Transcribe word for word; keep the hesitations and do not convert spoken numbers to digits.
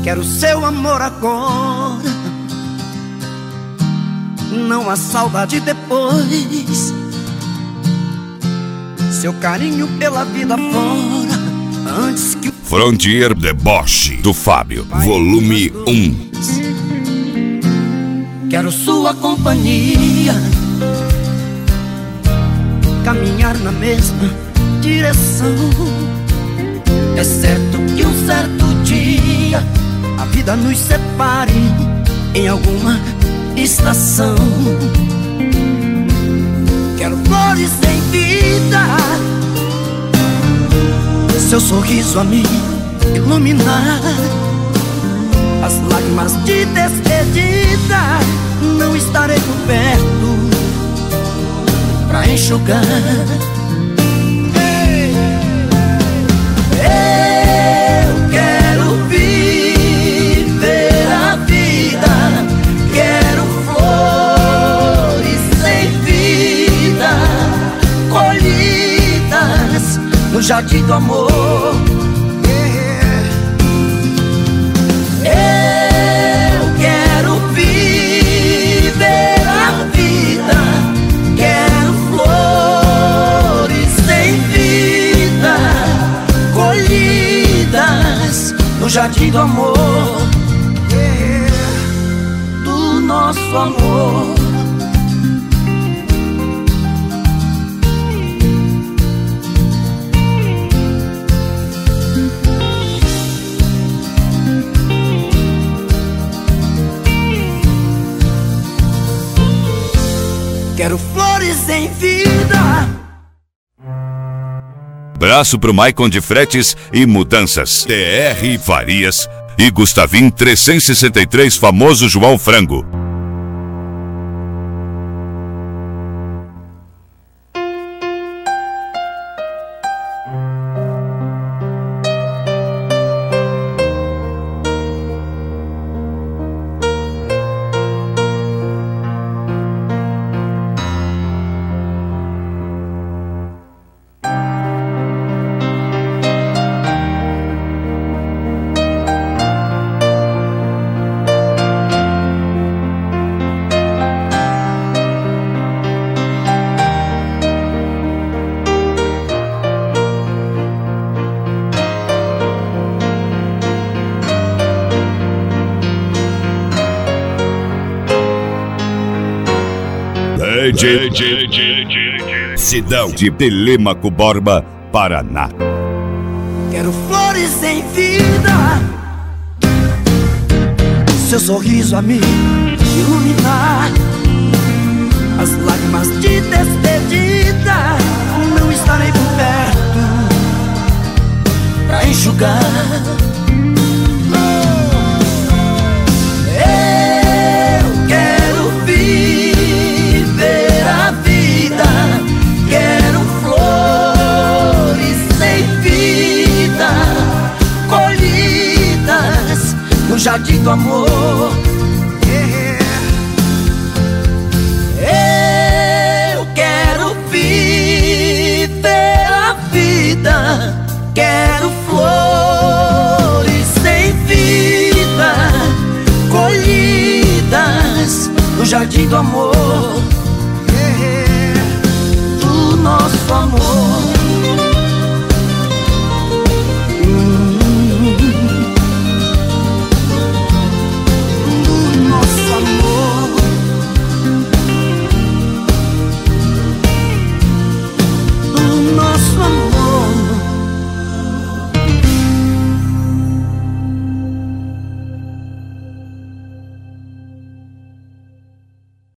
Quero seu amor agora, não há saudade depois. Seu carinho pela vida fora, antes que... Frontier Deboche, do Fábio, volume um. Quero sua companhia, caminhar na mesma direção. É certo que um certo dia a vida nos separe em alguma estação. Quero flores em vida, seu sorriso a me iluminar. As lágrimas de despedida não estarei por perto pra enxugar. Eu quero viver a vida, quero flores sem vida, colhidas no jardim do amor. Eu quero viver a vida, quero flores sem vida, colhidas no jardim do amor, do nosso amor. Quero flores em vida. Braço pro Maicon de Fretes e Mudanças, T R Farias e Gustavim trezentos e sessenta e três, famoso João Frango. De, de, de, de, Sidão de Telêmaco Borba, Paraná. Quero flores em vida, seu sorriso a me iluminar. As lágrimas de despedida não estarei por perto pra enxugar. Quero flores sem vida, colhidas no jardim do amor. Eu quero viver a vida, quero flores sem vida, colhidas no jardim do amor.